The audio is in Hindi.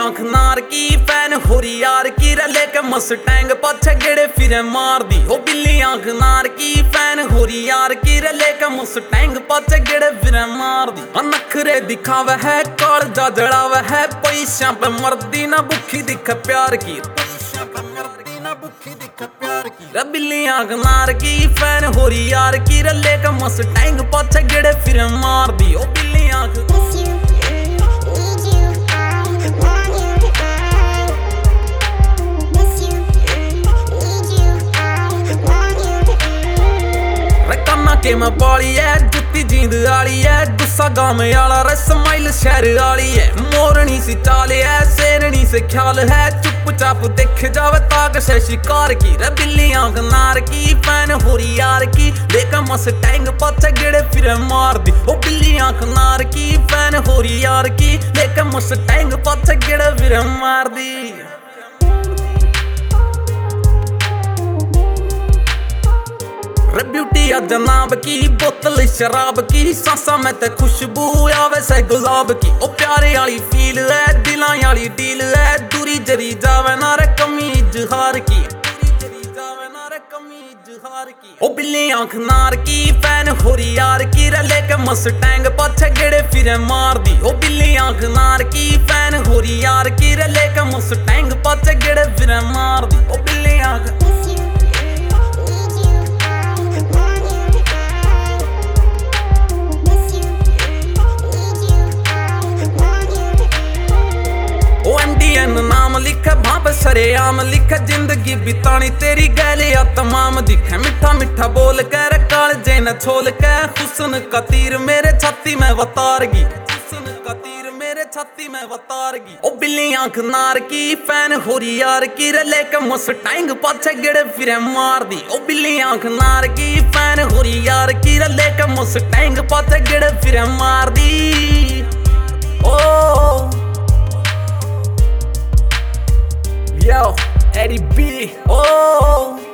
आंख नार की फैन होरी यार की रले के मस्टैंग पछे गेड़े फिरे मार दी। ओ बिल्ली आंख नार की फैन होरी यार की रले के मस्टैंग पछे गेड़े फिरे मार दी। नखरे दिखावे है काल जा जड़ावे है पैसा पे मर्दी ना भुखी दिख प्यार की। बिल्ली आंख नार की फैन होरी यार की रले का मस्टैंग पछे गेड़े फिर मार दी। ओ बिल्ली आंख के मैं बाली है जुत्ती जींद आली है गुस्सा गांव आला रे स्माइल शहर आली है। मोरनी सी चाल है शेरनी से ख्याल है चुपचाप देख जावे ताक से शिकार की। रे बिल्ली आंख नार की फैन होरी यार की लेकर मस्टैंग पछे गेड़े फिर मार दी। ओ बिल्ली आंख नार की फैन होरी यार की लेकर मस्टैंग पछे गेड़े फिर मार दी। ब्यूटी या जनाब की बोतल शराब की सांसा में ते खुशबू आवे से गुलाब की। ओ प्यारे वाली फील है दिलां वाली डील है दूरी जरी जावे ना रे कमी इजहार की। ओ बिल्ली आंख नार की फैन होरी यार की रले के मस्टैंग पछे गेड़े फिर मार दी। ओ बिल्ली आंख नार की फैन होरी यार की रले के मस्टैंग पछे गेड़े फिर मार दी। ओ बिल्ली आंख नाम लिखे भाप सरेआम लिखे जिंदगी बितानी तेरी गैले या तमाम दिखे मिठा मिठा बोल कर काल जेन छोल के हुस्न का तीर मेरे छाती में वतारगी। हुस्न का तीर मेरे छाती में वतारगी। ओ बिल्ली आंख नार की फैन होरी यार की रले के मस्टैंग पछे गेड़े फिर मार दी। ओ बिल्ली आंख नार की फैन होरी यार की रले के मस्टैंग पछे गेड़े फिर मार दी। ओ Yo, Eddie B, oh